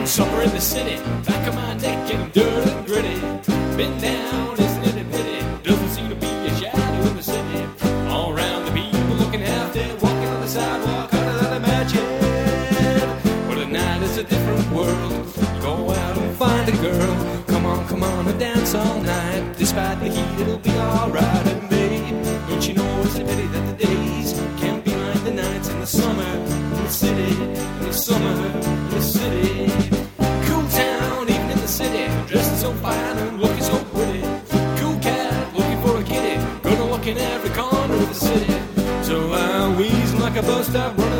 Summer in the city, back of my neck getting dirty and gritty. Been down, isn't it a pity? Doesn't seem to be a shadow in the city. All around the people looking half dead, walking on the sidewalk harder than imagine. But at night it's a different world. You go out and find a girl. Come on, and dance all night. Despite the heat, it'll be alright. And babe, don't you know it's a pity that the days can't be like the nights in the summer in the city, in the summer in the city. Cool town, even in the city, dressing so fine and looking so pretty. Cool cat, looking for a kitty, gonna look in every corner of the city. So I'm wheezing like a bus stop, running